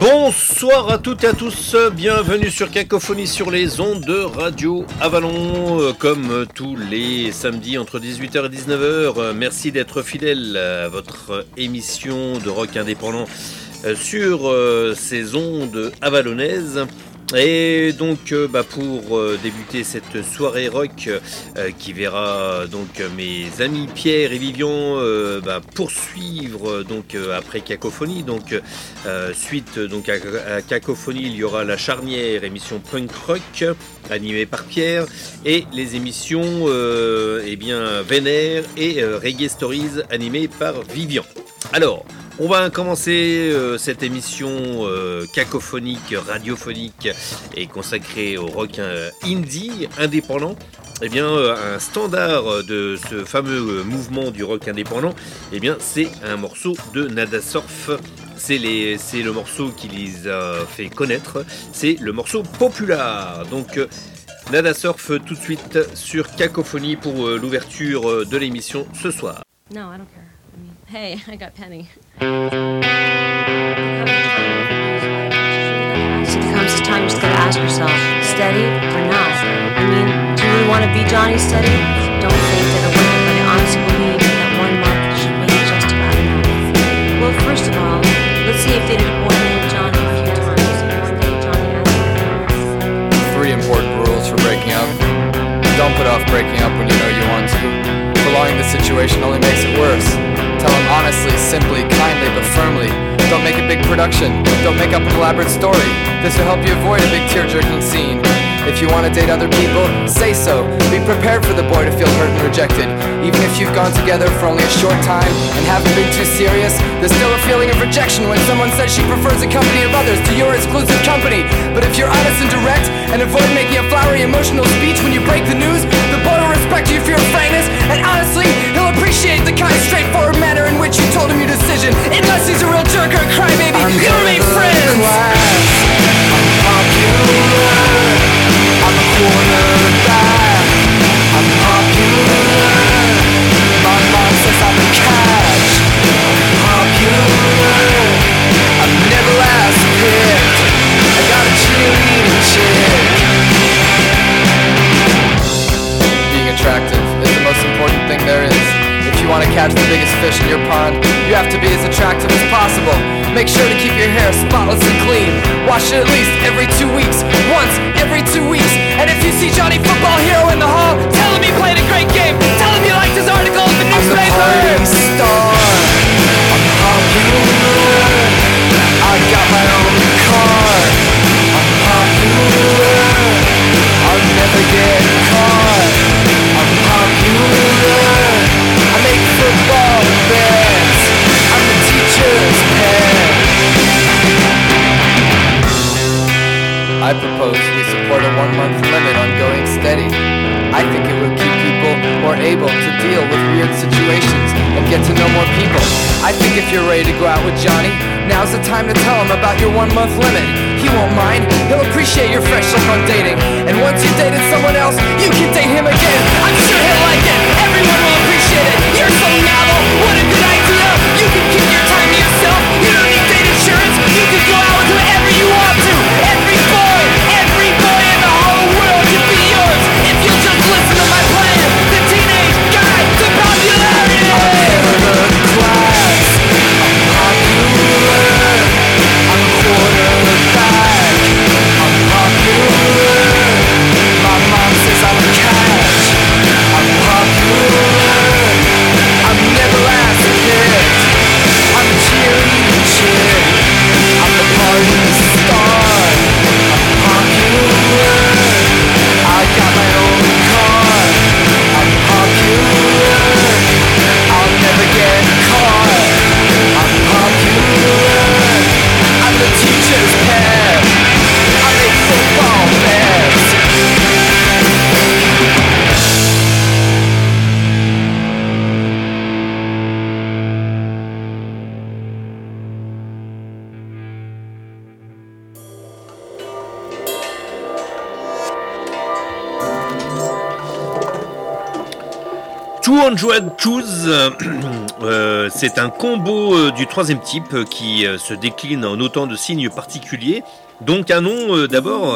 Bonsoir à toutes et à tous, bienvenue sur Cacophonie sur les ondes de Radio Avalon, comme tous les samedis entre 18h et 19h. Merci d'être fidèle à votre émission de rock indépendant sur ces ondes avalonnaises. Et donc pour débuter cette soirée rock qui verra donc mes amis Pierre et Vivian poursuivre donc après Cacophonie, donc suite donc à Cacophonie il y aura la charnière, émission punk rock animée par Pierre, et les émissions Vénère et Reggae Stories animées par Vivian. Alors on va commencer cette émission cacophonique, radiophonique et consacrée au rock indie, indépendant. Eh bien, un standard de ce fameux mouvement du rock indépendant, eh bien, c'est un morceau de Nada Surf. C'est le morceau qui les a fait connaître. C'est le morceau Popular. Donc, Nada Surf tout de suite sur Cacophonie pour l'ouverture de l'émission ce soir. No, I don't care. I mean, hey, I got Penny. So there comes a time you just gotta ask yourself, steady or not? I mean, do you really want to be Johnny Steady? Don't faint it away, but I honestly believe that 1 month should be just about enough. Well, first of all, let's see if they did a boy named Johnny a few times, and one day Johnny asked. 3 important rules for breaking up. Don't put off breaking up when you know you want to. Prolonging the situation only makes it worse. Tell them honestly, simply, kindly, but firmly. Don't make a big production. Don't make up an elaborate story. This will help you avoid a big tear-jerking scene. If you want to date other people, say so. Be prepared for the boy to feel hurt and rejected. Even if you've gone together for only a short time and haven't been too serious, there's still a feeling of rejection when someone says she prefers the company of others to your exclusive company. But if you're honest and direct and avoid making a flowery emotional speech when you break the news, the boy will respect you for your frankness, and honestly, he'll appreciate the kind, straightforward manner in which you told him your decision. Unless he's a real jerk or a crybaby, you'll remain friends. I'm popular. I'm a quarterback. I'm popular. My mom says I'm a catch. I'm popular. I'm never last picked. I got a cheerleading chick. Being attractive is the most important thing there is. If you want to catch the biggest fish in your pond, you have to be as attractive as possible. Make sure to keep your hair spotless and clean. Wash it at least every 2 weeks. Once every 2 weeks. And if you see Johnny Football Hero in the hall, tell him he played a great game. Tell him you liked his article in the newspaper. I'm the party star. I'm popular. I got my own car. I'm popular. I'll never get caught. I'm popular. I make football bets. I'm the teacher's pet. I propose we support a 1-month limit on going steady. I think it will keep people more able to deal with weird situations and get to know more people. I think if you're ready to go out with Johnny, now's the time to tell him about your 1-month limit. He won't mind, he'll appreciate your fresh look on dating. And once you've dated someone else, you can date him again. I'm sure he'll like it, everyone will appreciate it. You're so novel, what a good idea. You can keep your time to yourself, you don't need date insurance. You can go out with whoever you want to. Every boy in the whole world can be yours. If you'll just listen to my plan, the teenage guide to popularity. I'm middle class, I'm popular. I'm a quarterback, I'm popular. My mom says I'm a catch. I'm popular. I'm never last picked. I'm 200 Choose, c'est un combo du troisième type qui se décline en autant de signes particuliers. Donc un nom d'abord,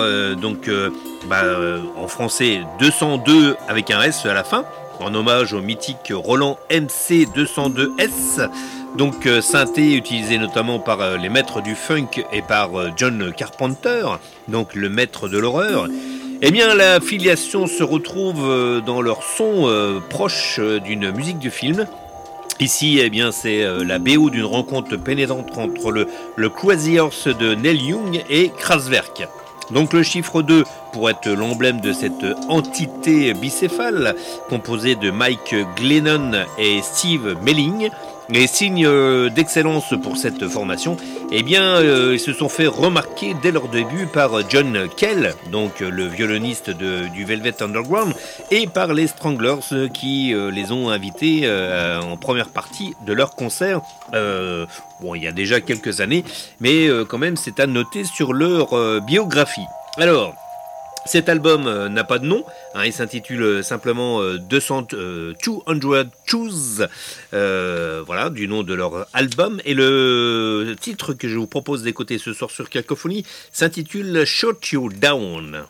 en français 202 avec un S à la fin, en hommage au mythique Roland MC202S, donc synthé utilisé notamment par les maîtres du funk et par John Carpenter, donc le maître de l'horreur. Eh bien, la filiation se retrouve dans leur son proche d'une musique de film. Ici, eh bien, c'est la BO d'une rencontre pénétrante entre le Crazy Horse de Neil Young et Kraftwerk. Donc le chiffre 2 pour être l'emblème de cette entité bicéphale composée de Mike Glennon et Steve Melling. Les signes d'excellence pour cette formation, eh bien, ils se sont fait remarquer dès leur début par John Cale, donc le violoniste du Velvet Underground, et par les Stranglers qui les ont invités en première partie de leur concert. Il y a déjà quelques années, mais quand même, c'est à noter sur leur biographie. Alors, cet album n'a pas de nom, il s'intitule simplement 200 Choose, du nom de leur album. Et le titre que je vous propose d'écouter ce soir sur Cacophonie s'intitule Shut You Down.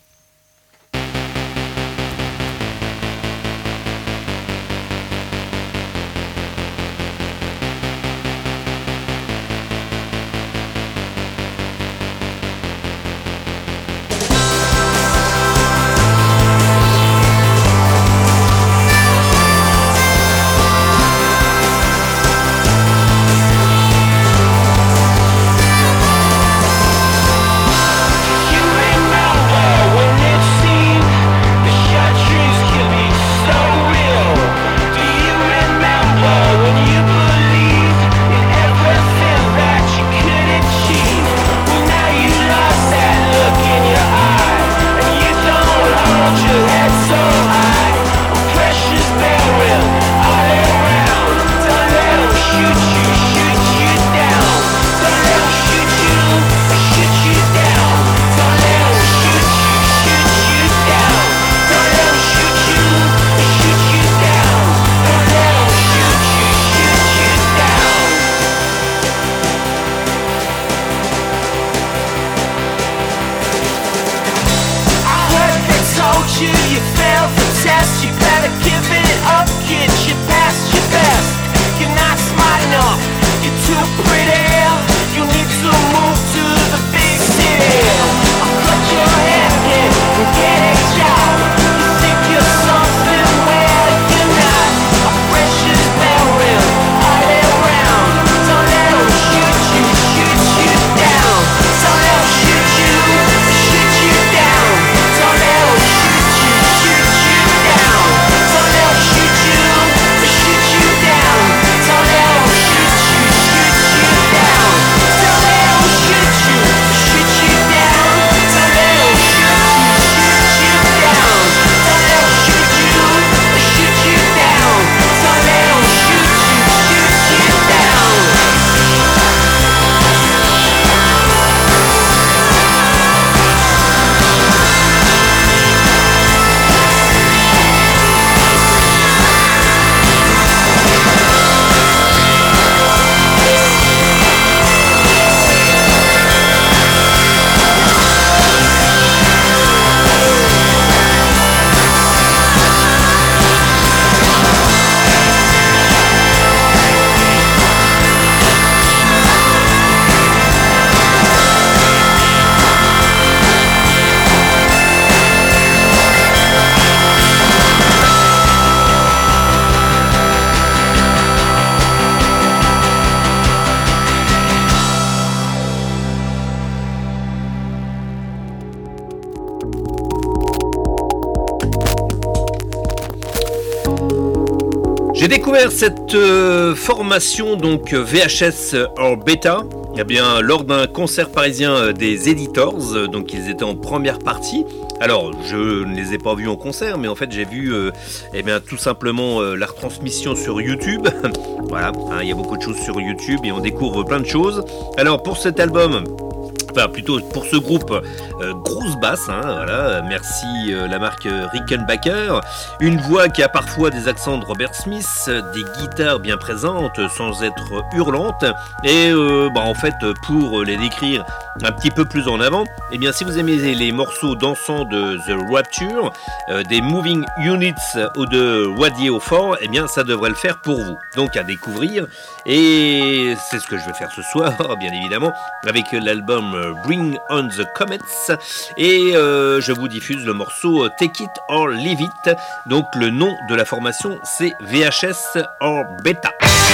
J'ai découvert cette formation donc VHS or Beta lors d'un concert parisien des Editors, donc ils étaient en première partie. Alors je ne les ai pas vus en concert, mais en fait j'ai vu tout simplement la retransmission sur YouTube. Voilà, il y a beaucoup de choses sur YouTube et on découvre plein de choses. Alors pour cet album, Enfin, plutôt pour ce groupe, grosse basse, hein, voilà, merci la marque Rickenbacker, une voix qui a parfois des accents de Robert Smith, des guitares bien présentes sans être hurlantes, et en fait, pour les décrire un petit peu plus en avant, eh bien si vous aimez les morceaux dansants de The Rapture, des Moving Units ou de Radio 4, eh bien ça devrait le faire pour vous. Donc à découvrir, et c'est ce que je vais faire ce soir, bien évidemment, avec l'album Bring on the Comets, et je vous diffuse le morceau Take It or Leave It. Donc le nom de la formation c'est VHS or Beta.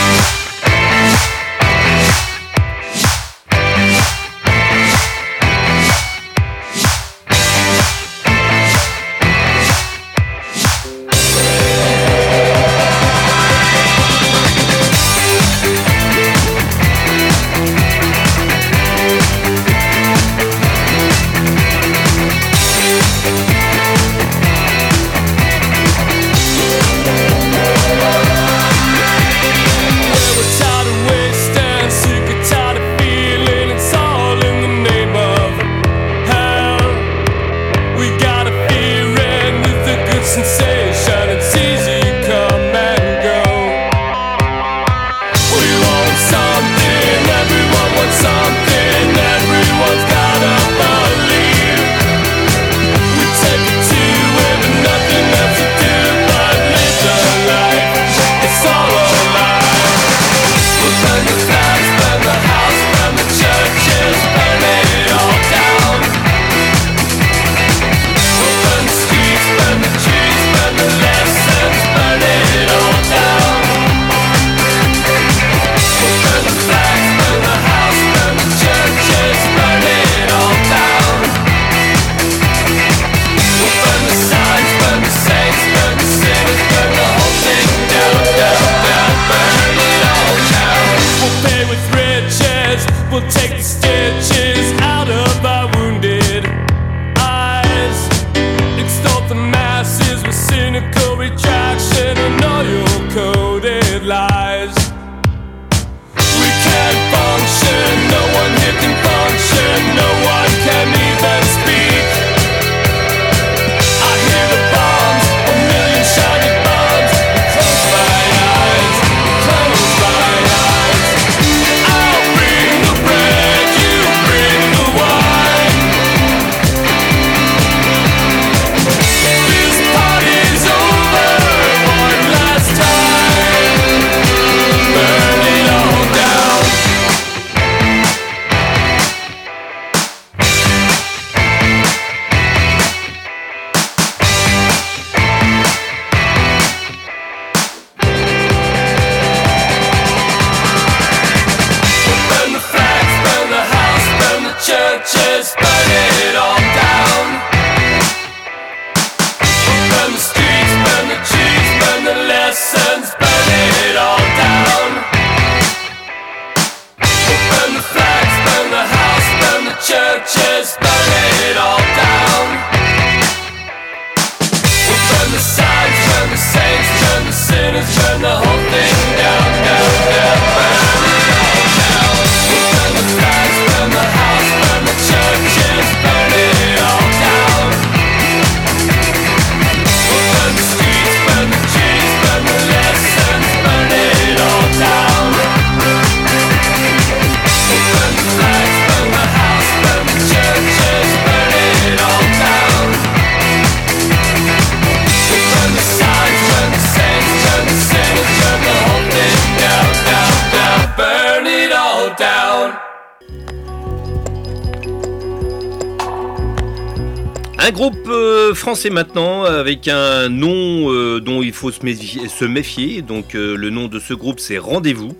Un groupe français maintenant, avec un nom dont il faut se méfier. Donc le nom de ce groupe c'est Rendez-vous.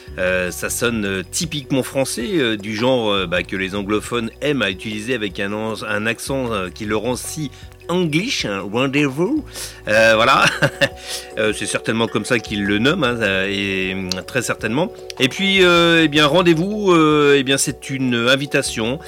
Ça sonne typiquement français, du genre que les anglophones aiment à utiliser avec un accent qui le rend si English, Rendez-vous. Voilà, c'est certainement comme ça qu'ils le nomment, et très certainement. Et puis, Rendez-vous, c'est une invitation.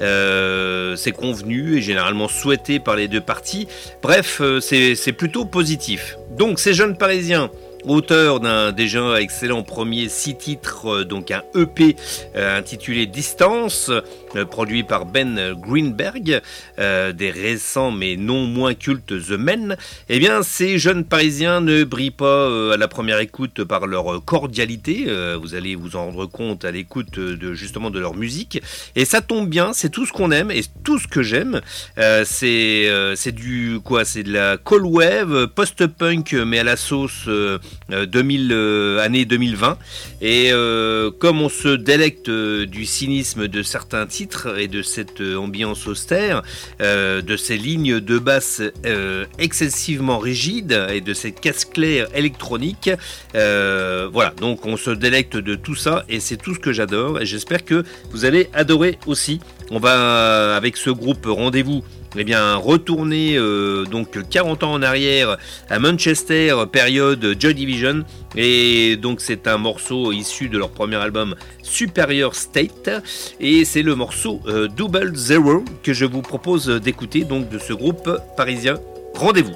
C'est convenu et généralement souhaité par les deux parties. Bref, c'est plutôt positif. Donc, ces jeunes Parisiens auteur d'un déjà excellent premier 6 titres, donc un EP intitulé Distance, produit par Ben Greenberg, des récents mais non moins cultes The Men. Eh bien, ces jeunes Parisiens ne brillent pas à la première écoute par leur cordialité, vous allez vous en rendre compte à l'écoute justement de leur musique, et ça tombe bien, c'est tout ce qu'on aime et tout ce que j'aime. C'est du quoi, c'est de la cold wave, post-punk mais à la sauce année 2020, et comme on se délecte du cynisme de certains titres et de cette ambiance austère, de ces lignes de basse excessivement rigides et de cette casse claire électronique, voilà, donc on se délecte de tout ça et c'est tout ce que j'adore, et j'espère que vous allez adorer aussi. On va, avec ce groupe Rendez-vous, eh bien, retourner donc 40 ans en arrière à Manchester, période Joy Division, et donc c'est un morceau issu de leur premier album Superior State, et c'est le morceau Double Zero que je vous propose d'écouter, donc de ce groupe parisien Rendez-vous.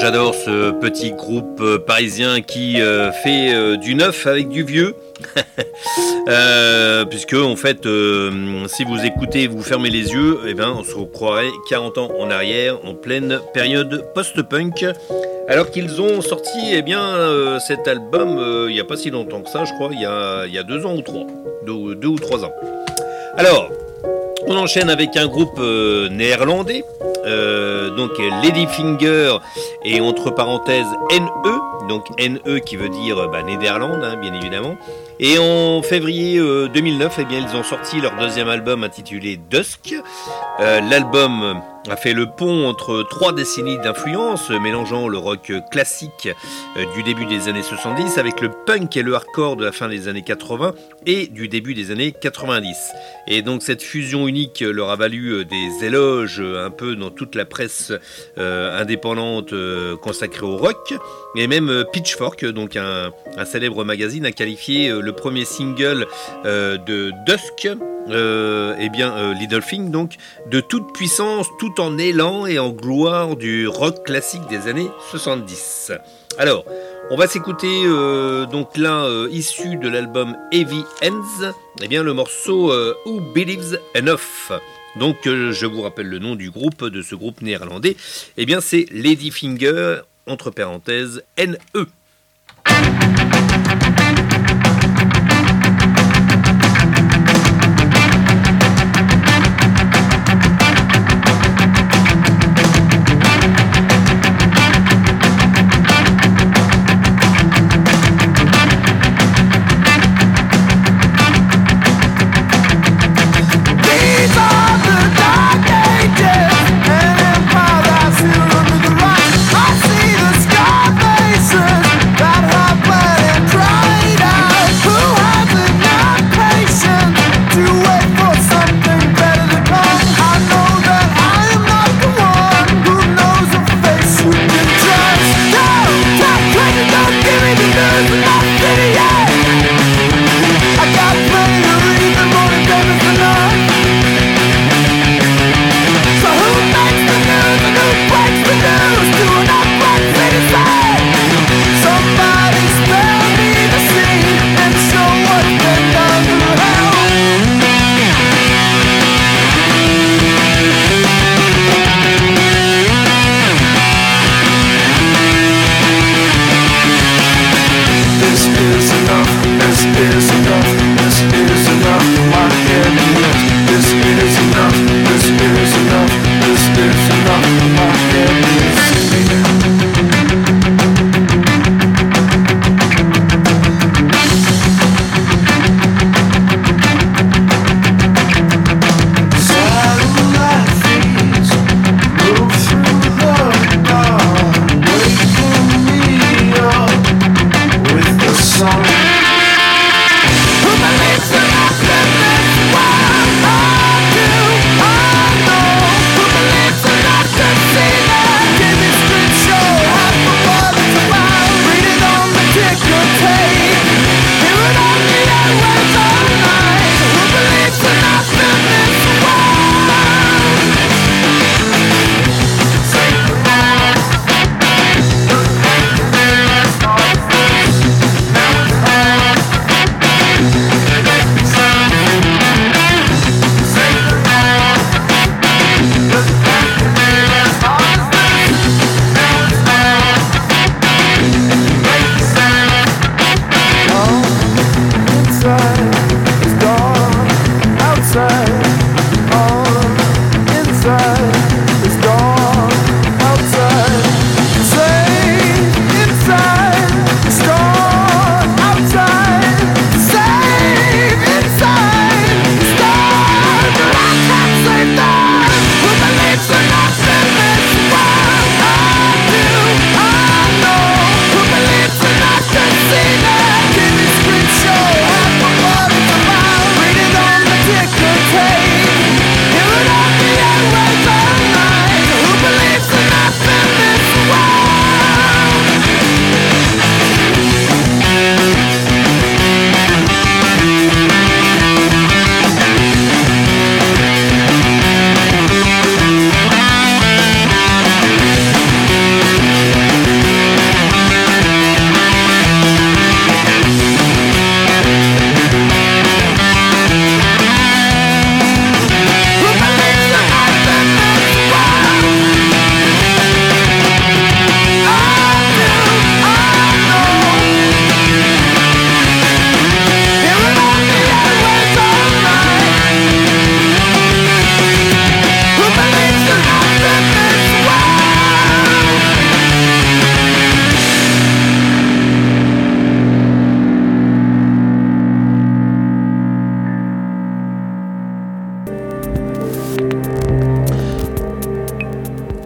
j'adore ce petit groupe parisien qui fait du neuf avec du vieux. Puisque en fait si vous écoutez, vous fermez les yeux, eh ben, on se croirait 40 ans en arrière, en pleine période post-punk, alors qu'ils ont sorti eh bien, cet album il n'y a pas si longtemps que ça, je crois, il y a 2 ans ou 3, 2 ou 3 ans. Alors on enchaîne avec un groupe néerlandais, donc Ladyfinger, et entre parenthèses NE, donc NE qui veut dire Néderlande, hein, bien évidemment. Et en février 2009, eh bien, ils ont sorti leur deuxième album intitulé Dusk. L'album a fait le pont entre 3 décennies d'influence, mélangeant le rock classique du début des années 70 avec le punk et le hardcore de la fin des années 80 et du début des années 90. Et donc cette fusion unique leur a valu des éloges un peu dans toute la presse indépendante consacrée au rock. Et même Pitchfork, donc un célèbre magazine, a qualifié le premier single de Dusk, Little Thing, donc, de toute puissance, tout en élan et en gloire du rock classique des années 70. Alors, on va s'écouter donc là, issu de l'album Heavy Hands, eh bien, le morceau Who Believes Enough. Donc, je vous rappelle le nom du groupe, de ce groupe néerlandais. Eh bien, c'est Ladyfinger, entre parenthèses, NE. I see the scar faces.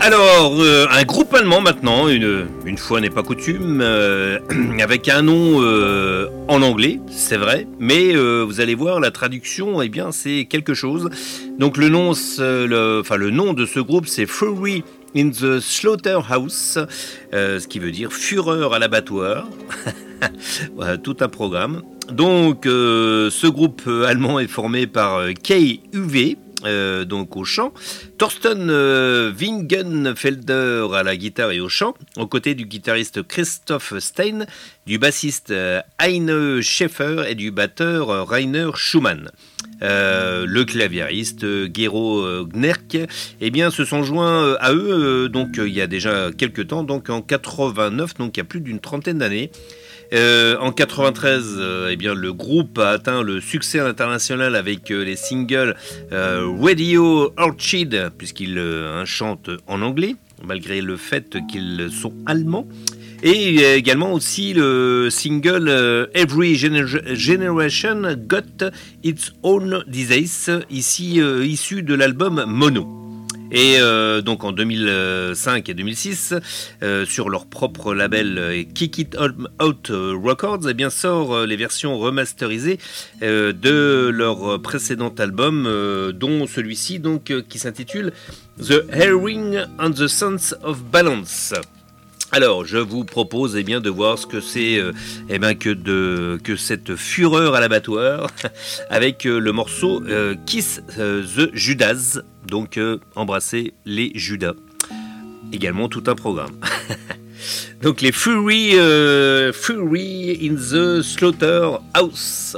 Alors, un groupe allemand maintenant, une fois n'est pas coutume, avec un nom en anglais, c'est vrai, mais vous allez voir, la traduction, eh bien, c'est quelque chose. Donc le nom de ce groupe, c'est Fury in the Slaughterhouse, ce qui veut dire fureur à l'abattoir. Voilà, tout un programme. Donc, ce groupe allemand est formé par Kai Uwe, donc au chant, Thorsten Wingenfelder à la guitare et au chant, aux côtés du guitariste Christoph Stein, du bassiste Heine Schäfer et du batteur Rainer Schumann. Le claviériste Gero Gnerk, eh bien, se sont joints à eux donc il y a déjà quelques temps, donc en 89, donc il y a plus d'une trentaine d'années. En 93, eh bien, le groupe a atteint le succès international avec les singles Radio Orchid, puisqu'ils chantent en anglais, malgré le fait qu'ils sont allemands. Et également aussi le single Every Generation Got Its Own Disease, ici issu de l'album Mono. Et donc en 2005 et 2006, sur leur propre label Kick It Out Records, eh bien, sort les versions remasterisées de leur précédent album, dont celui-ci donc, qui s'intitule The Herring and the Sense of Balance. Alors, je vous propose bien de voir ce que c'est que cette fureur à l'abattoir avec le morceau Kiss the Judas, donc embrasser les Judas. Également tout un programme. Donc les Fury in the Slaughterhouse.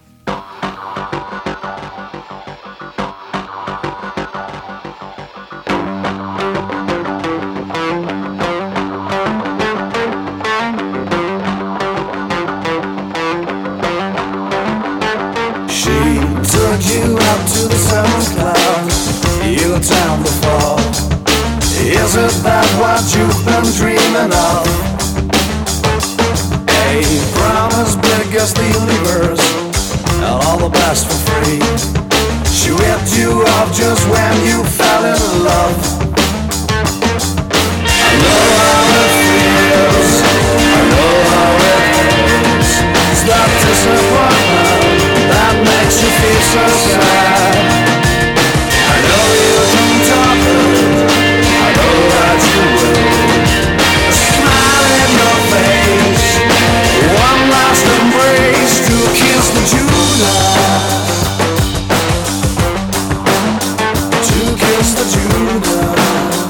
You up to the seventh cloud, you down the fall. Is it that what you've been dreaming of? A promise big as the universe, and all the best for free. She ripped you off just when you fell in love. I know how it feels, I know how it feels. It's that disappointment that makes you feel so sad. I know you can talk it, I know that you will. A smile in your face, one last embrace to kiss the Judas, to kiss the Judas.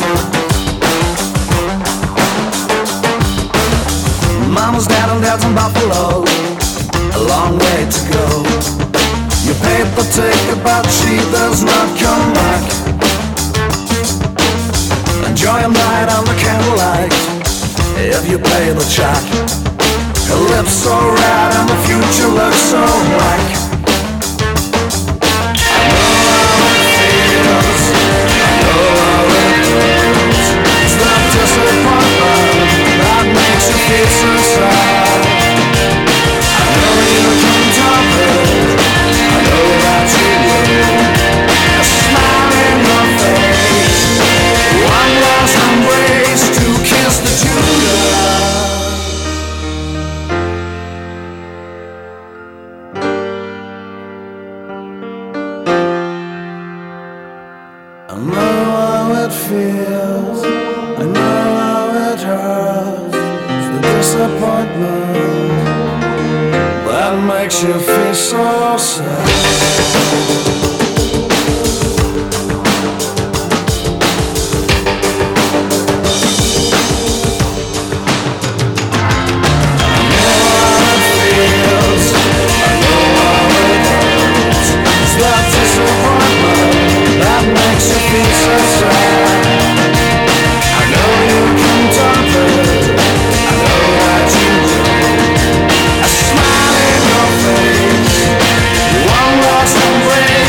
Mama's dad and dad's in Buffalo, a long way to go. You paid the ticket, but she does not come back. Enjoy a night under candlelight, if you pay the check. Her lips so red and the future looks so black. I know how it feels, I know how it feels. It's that disappointment that makes you feel so sad. I know you can top it, I know that you will. A smile in your face, one last embrace to kiss the Judas. I know how it feels, I know how it hurts. It's the disappointment that makes you feel so sad. One last embrace.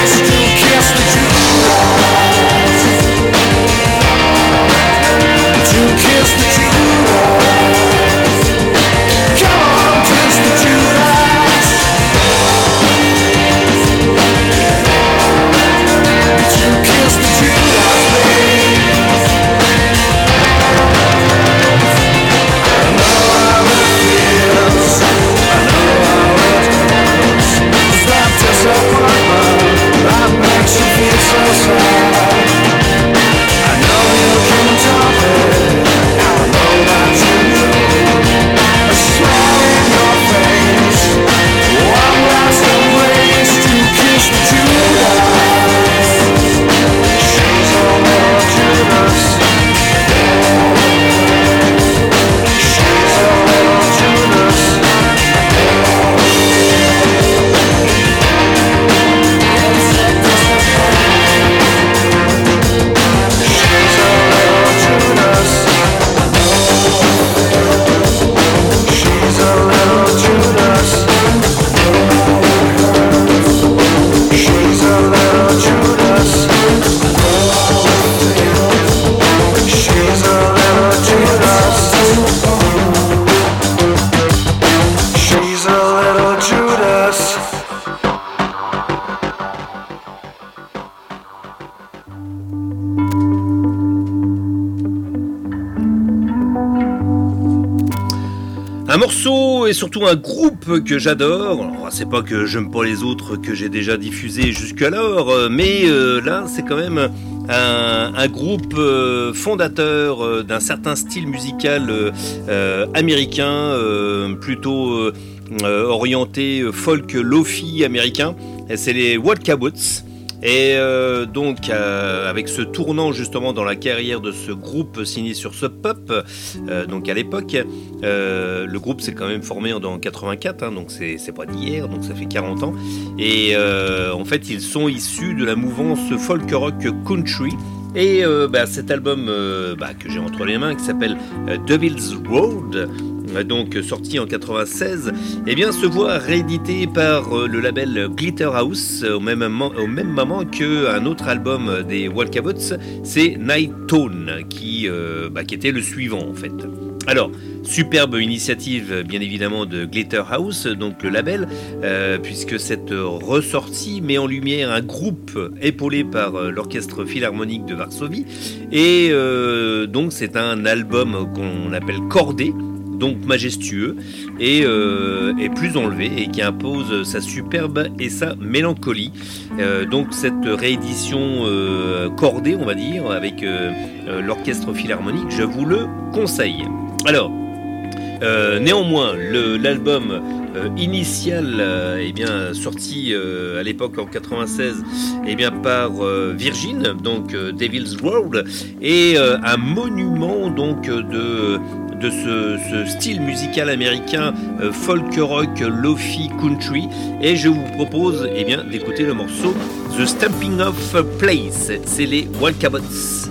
morceau et surtout un groupe que j'adore. Alors, c'est pas que j'aime pas les autres que j'ai déjà diffusés jusqu'alors, mais là c'est quand même un groupe fondateur d'un certain style musical américain, plutôt orienté folk lofi américain. Et c'est les Walkabouts. Et donc avec ce tournant justement dans la carrière de ce groupe signé sur Sub Pop, donc à l'époque, le groupe s'est quand même formé en 84, hein, donc c'est pas d'hier, donc ça fait 40 ans. Et en fait ils sont issus de la mouvance folk rock country. Et cet album que j'ai entre les mains, qui s'appelle Devil's Road, donc sorti en 96, eh bien, se voit réédité par le label Glitterhouse au même moment qu'un autre album des Walkabouts, c'est Night Tone, qui était le suivant en fait. Alors, superbe initiative bien évidemment de Glitterhouse, donc le label, puisque cette ressortie met en lumière un groupe épaulé par l'Orchestre Philharmonique de Varsovie, et donc c'est un album qu'on appelle cordé, donc majestueux et plus enlevé, et qui impose sa superbe et sa mélancolie. Donc cette réédition cordée, on va dire, avec l'Orchestre Philharmonique, je vous le conseille. Alors, néanmoins, l'album initial, sorti à l'époque en 96, par Virgin, donc Devil's World, est un monument donc de ce style musical américain folk rock lofi country, et je vous propose d'écouter le morceau The Stamping of Place. C'est les Walkabouts.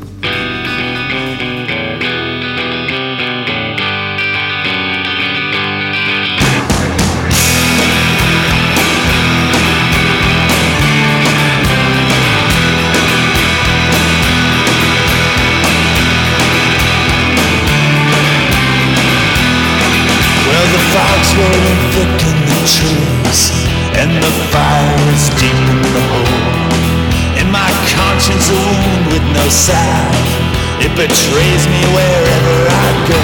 Rolling thick in the trees, and the fire is deep in the hole. And my conscience a wound with no salve, it betrays me wherever I go.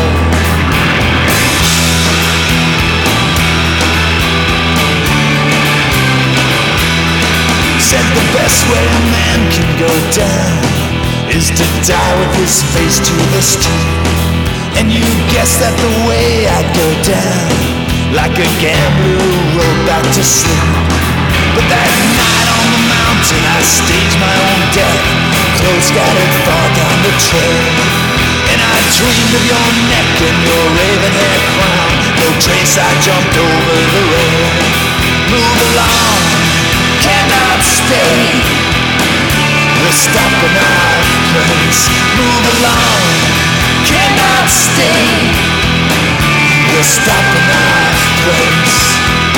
Said the best way a man can go down is to die with his face to the street. And you guess that the way I'd go down, like a gambler who rode back to sleep. But that night on the mountain I staged my own death, clothes scattered far down the trail. And I dreamed of your neck and your raven hair crown, no trace I jumped over the rail. Move along, cannot stay, we're stopping our place. Move along, cannot stay, we're stopping our place.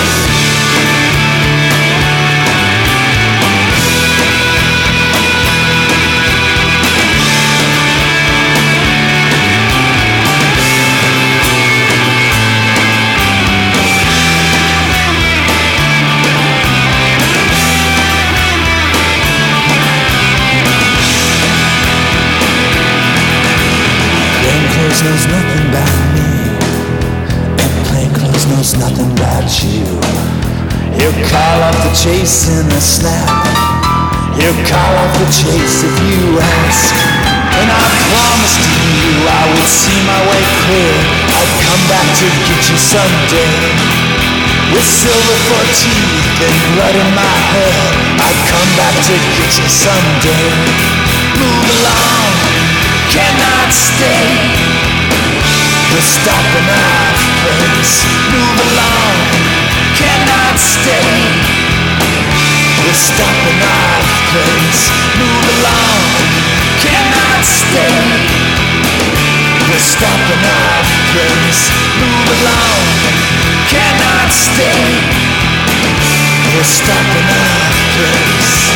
Knows nothing about me, and plainclothes knows nothing about you. He'll call off the chase in a snap, he'll call off the chase if you ask. And I promised you I would see my way clear, I'd come back to get you someday. With silver for teeth and blood in my hair, I'd come back to get you someday. Move along, cannot stay, we're stopping our place. Move along, cannot stay, we're stopping our place. Move along, cannot stay, we're stopping our place. Move along, cannot stay, we're stopping our place.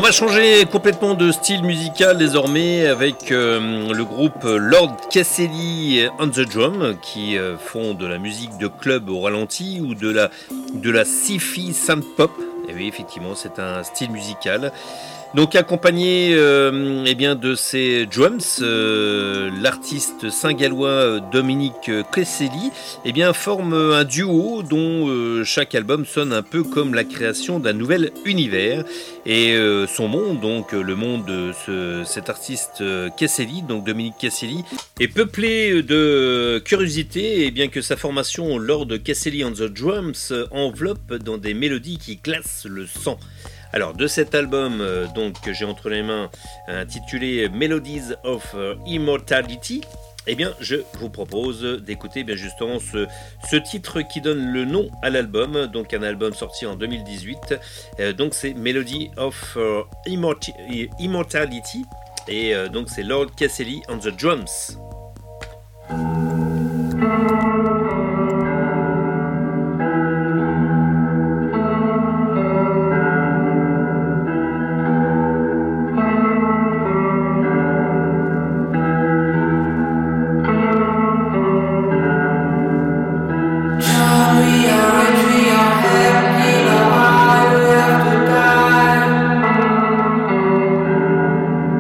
va changer complètement de style musical désormais avec le groupe Lord Caselli on the Drum qui font de la musique de club au ralenti ou de la sci-fi synth pop. Et oui, effectivement, c'est un style musical. Donc accompagné de ces drums, l'artiste saint-gallois Dominique Caselli forme un duo dont chaque album sonne un peu comme la création d'un nouvel univers. Et son monde, donc le monde de cet artiste Caselli, donc Dominique Caselli, est peuplé de curiosité, et bien que sa formation Lord Caselli on the Drums enveloppe dans des mélodies qui glacent le sang. Alors de cet album que j'ai entre les mains intitulé Melodies of Immortality, je vous propose d'écouter justement ce titre qui donne le nom à l'album, donc un album sorti en 2018, donc c'est Melody of Immortality, et donc c'est Lord Caselli on the Drums.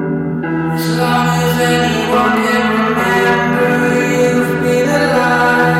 As long as anyone can remember, you've been alive.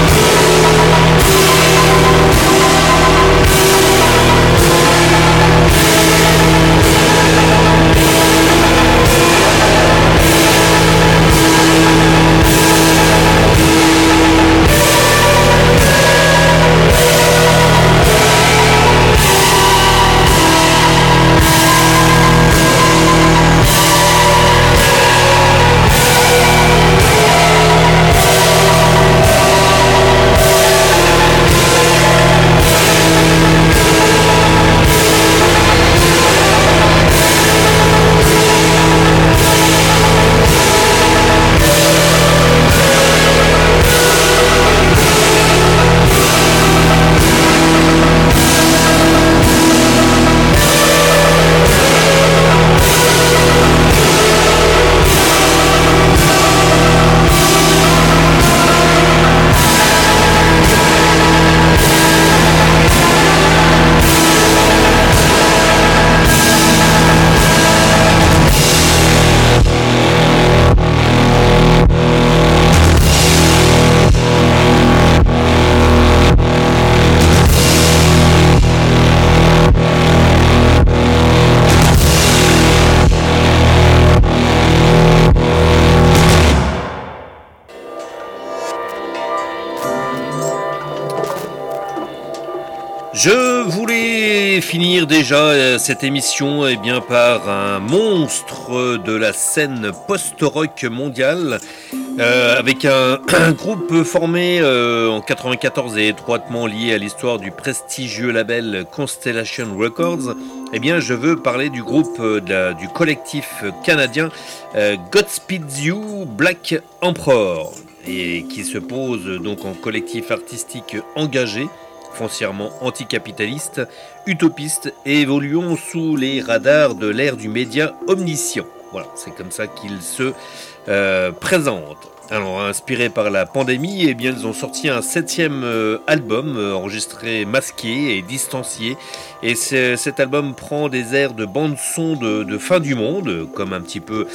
Je voulais finir déjà cette émission par un monstre de la scène post-rock mondiale avec un groupe formé en 94 et étroitement lié à l'histoire du prestigieux label Constellation Records. Je veux parler du groupe du collectif canadien Godspeed You Black Emperor, et qui se pose donc en collectif artistique engagé, foncièrement anticapitaliste, utopiste et évoluant sous les radars de l'ère du média omniscient. Voilà, c'est comme ça qu'ils se présentent. Alors, inspirés par la pandémie, ils ont sorti un 7e album enregistré masqué et distancié. Et cet album prend des airs de bande-son de fin du monde, comme un petit peu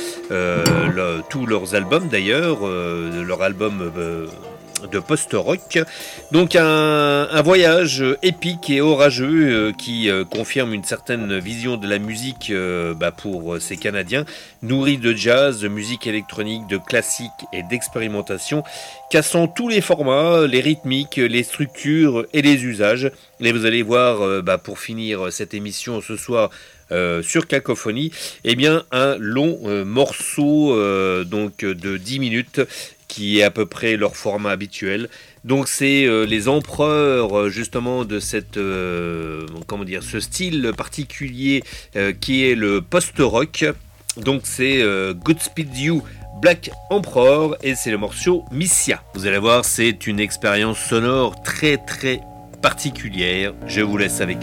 tous leurs albums d'ailleurs, leur album de post-rock. Donc un voyage épique et orageux qui confirme une certaine vision de la musique pour ces Canadiens, nourri de jazz, de musique électronique, de classique et d'expérimentation, cassant tous les formats, les rythmiques, les structures et les usages. Et vous allez voir, pour finir cette émission ce soir, sur Cacophonie, un long morceau de 10 minutes qui est à peu près leur format habituel. Donc c'est les empereurs justement de cette ce style particulier qui est le post-rock. Donc c'est Godspeed You Black Emperor et c'est le morceau Missia. Vous allez voir, c'est une expérience sonore très très particulière. Je vous laisse avec.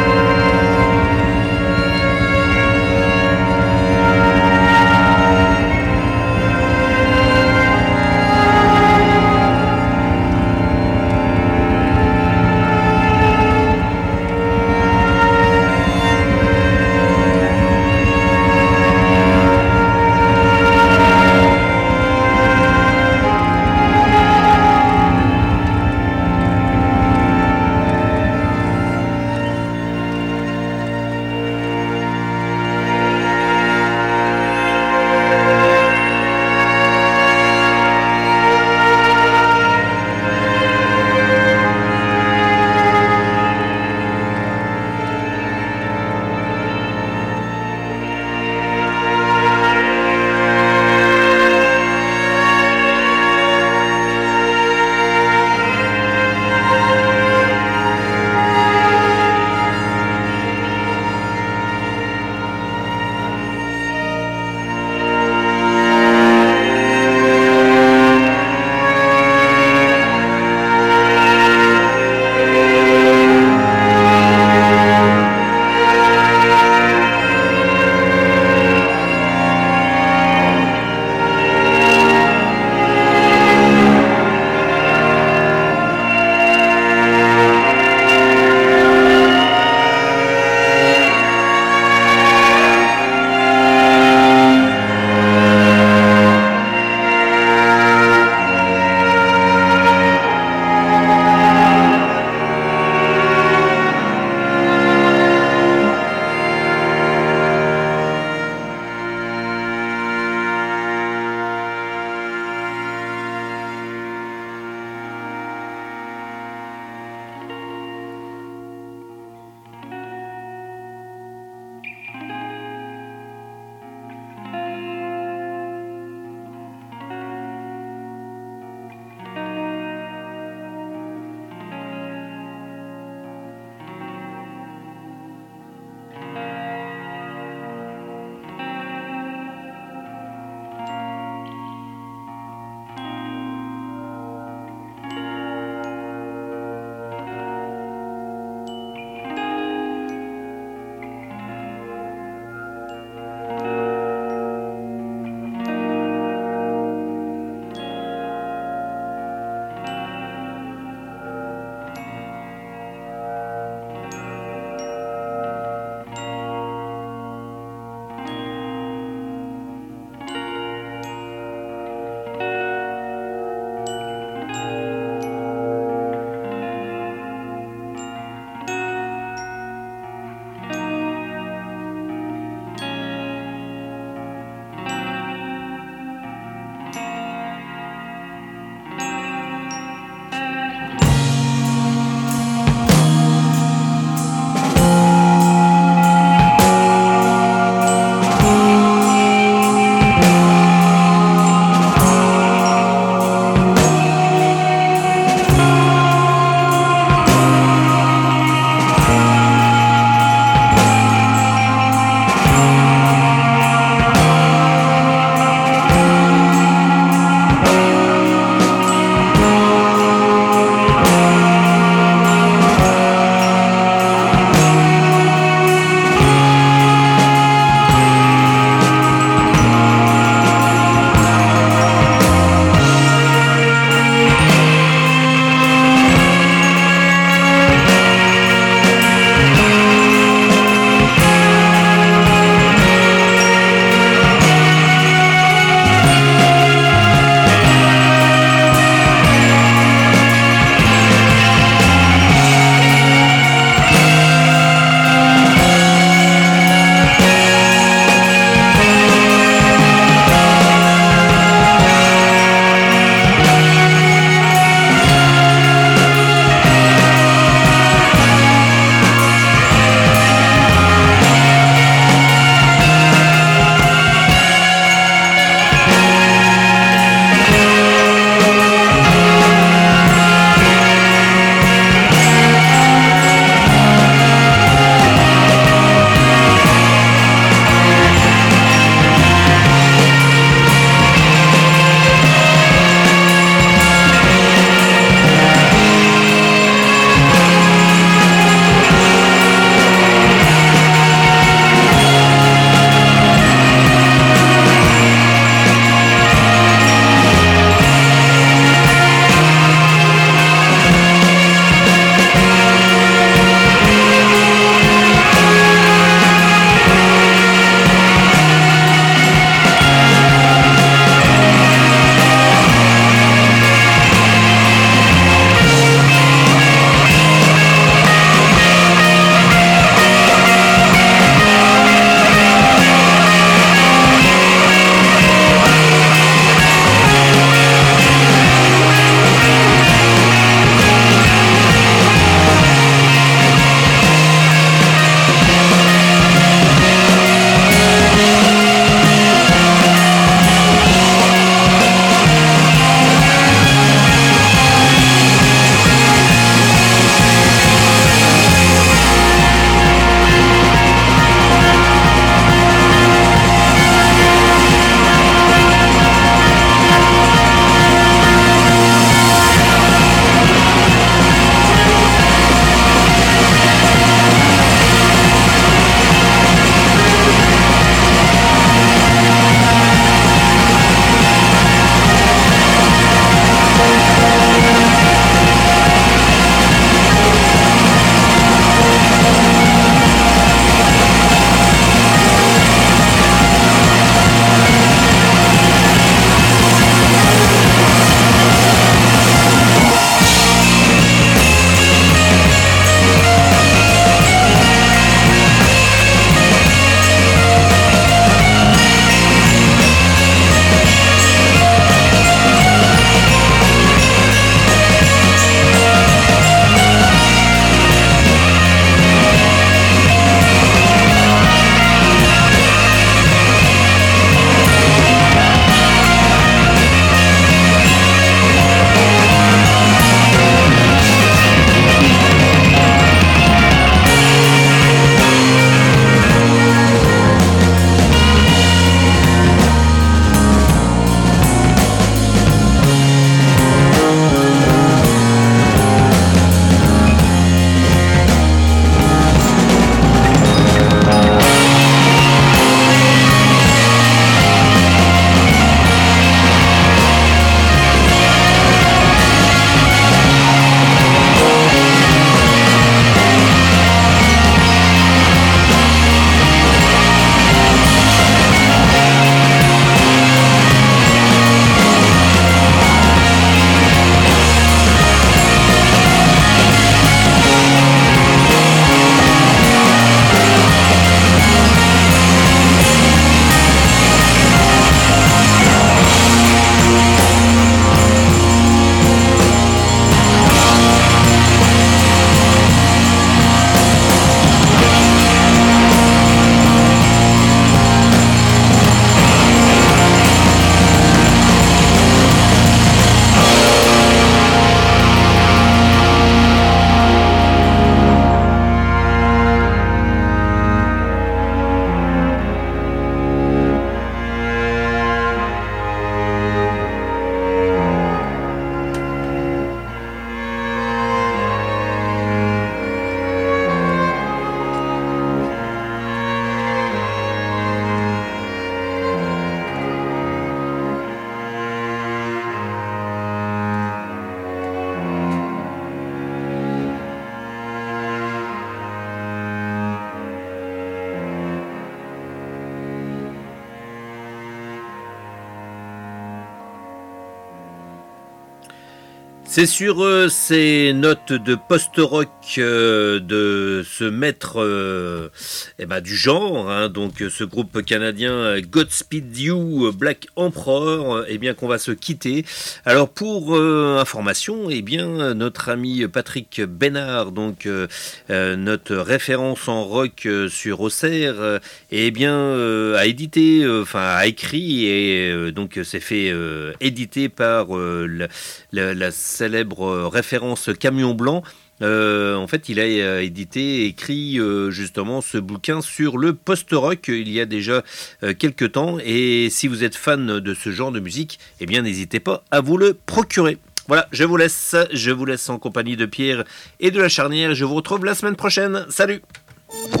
C'est sur ces notes de post-rock de ce maître du genre, hein, donc ce groupe canadien Godspeed You, Black Emperor, qu'on va se quitter. Alors pour information, notre ami Patrick Bénard, donc notre référence en rock sur Auxerre, a édité, a écrit et donc s'est fait éditer par la célèbre référence Camion Blanc. En fait, il a édité et écrit justement ce bouquin sur le post-rock il y a déjà quelques temps. Et si vous êtes fan de ce genre de musique, n'hésitez pas à vous le procurer. Voilà, je vous laisse en compagnie de Pierre et de la Charnière. Je vous retrouve la semaine prochaine. Salut!